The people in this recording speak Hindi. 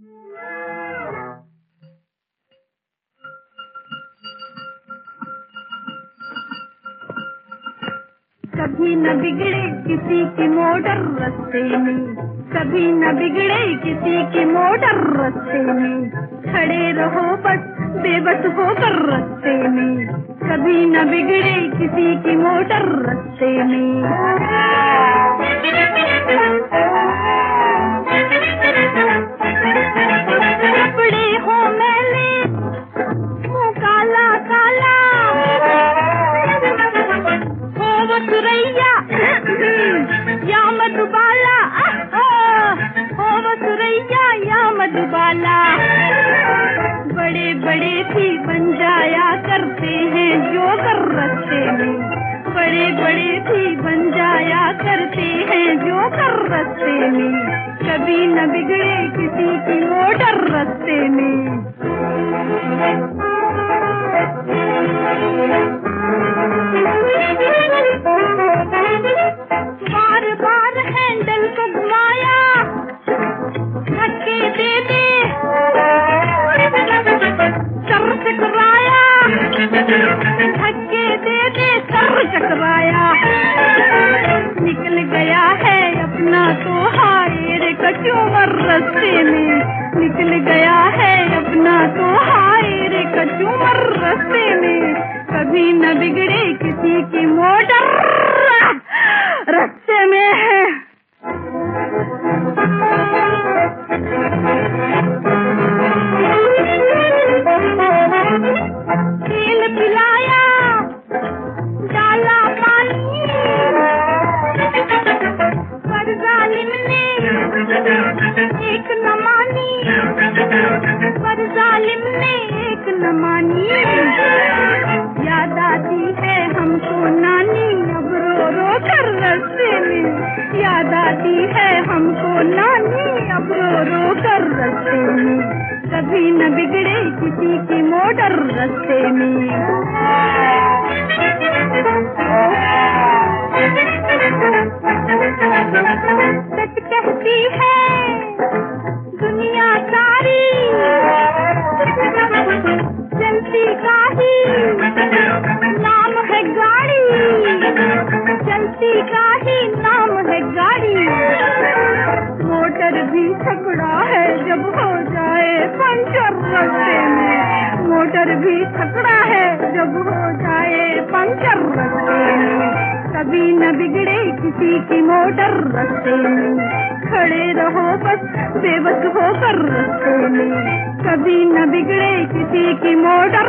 कभी न बिगड़े किसी की मोटर रास्ते में, कभी न बिगड़े किसी की मोटर रास्ते में, खड़े रहो बस बेबस होकर रास्ते में, कभी न बिगड़े किसी की मोटर रास्ते में। कपड़े हो मैले मुँह काला काला, हो वो सुरैया या मधुबाला, हो वो सुरैया या मधुबाला। बड़े बड़े भी बन जाया करते हैं जोकर रास्ते में, बड़े बड़े भी बन जाया करते हैं जोकर रास्ते में, कभी न बिगड़े किसी की मोटर रास्ते में। बार बार हैंडल को घुमाया, धक्के दे दे सर चकराया, धक्के दे दे सर चकराया। निकल गया है अपना तो हाय रे कचूमर रास्ते में, निकल गया है अपना तो हाय रे कचूमर रास्ते में, कभी न बिगड़े किसी की मोटर रास्ते में है। तेल पिलाया डाला पानी, पर जालिम ने एक न मानी, पर जालिम ने एक न मानी। याद आती है हमको नानी अब रो रो कर रास्ते में, याद आती है हमको नानी अब रो रो कर रास्ते में, कभी न बिगड़े किसी की मोटर रास्ते में। सच कहती है दुनिया सारी, चलती का ही नाम है गाड़ी, चलती का ही नाम है गाड़ी। मोटर भी छकड़ा है जब हो जाए पंचर रास्ते में, मोटर भी छकड़ा है जब हो जाए पंचर रास्ते में, कभी न बिगड़े किसी की मोटर रास्ते में, खड़े रहो बस बेबस होकर रास्ते में, कभी न बिगड़े किसी की मोटर